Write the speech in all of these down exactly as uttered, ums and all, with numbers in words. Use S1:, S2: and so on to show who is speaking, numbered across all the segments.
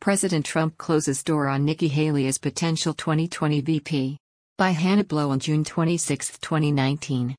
S1: President Trump closes door on Nikki Haley as potential twenty twenty V P. By Hannah Blow on June twenty-sixth, twenty nineteen.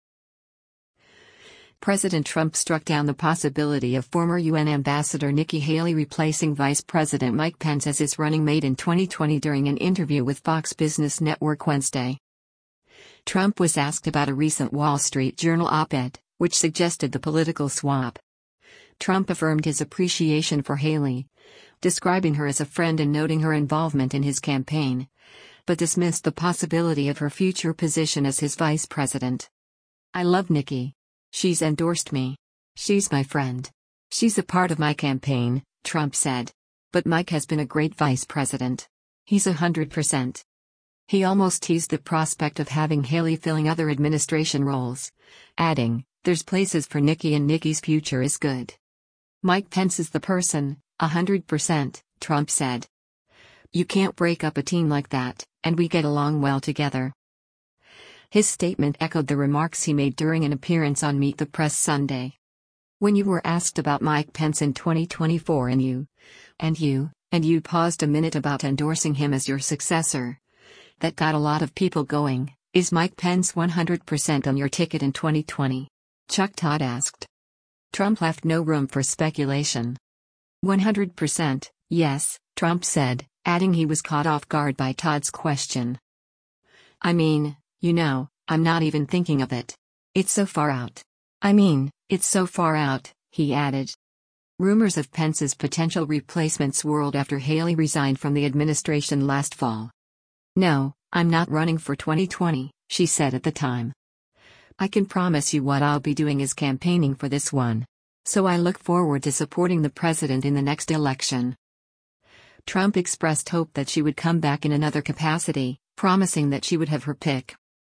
S1: President Trump struck down the possibility of former U N Ambassador Nikki Haley replacing Vice President Mike Pence as his running mate in twenty twenty during an interview with Fox Business Network Wednesday. Trump was asked about a recent Wall Street Journal op-ed, which suggested the political swap. Trump affirmed his appreciation for Haley, describing her as a friend and noting her involvement in his campaign, but dismissed the possibility of her future position as his vice president. "I love Nikki. She's endorsed me. She's my friend. She's a part of my campaign," Trump said. "But Mike has been a great vice president. He's a hundred percent." He almost teased the prospect of having Haley filling other administration roles, adding, "There's places for Nikki and Nikki's future is good. Mike Pence is the person, a hundred percent," Trump said. "You can't break up a team like that, and we get along well together." His statement echoed the remarks he made during an appearance on Meet the Press Sunday. "When you were asked about Mike Pence in twenty twenty-four and you, and you, and you paused a minute about endorsing him as your successor. That got a lot of people going. Is Mike Pence one hundred percent on your ticket in twenty twenty? Chuck Todd asked. Trump left no room for speculation. one hundred percent, yes, Trump said, adding he was caught off guard by Todd's question. "I mean, you know, I'm not even thinking of it. It's so far out. I mean, it's so far out," he added. Rumors of Pence's potential replacement swirled after Haley resigned from the administration last fall. "No, I'm not running for twenty twenty, she said at the time. "I can promise you what I'll be doing is campaigning for this one. So I look forward to supporting the president in the next election." Trump expressed hope that she would come back in another capacity, promising that she would have her pick.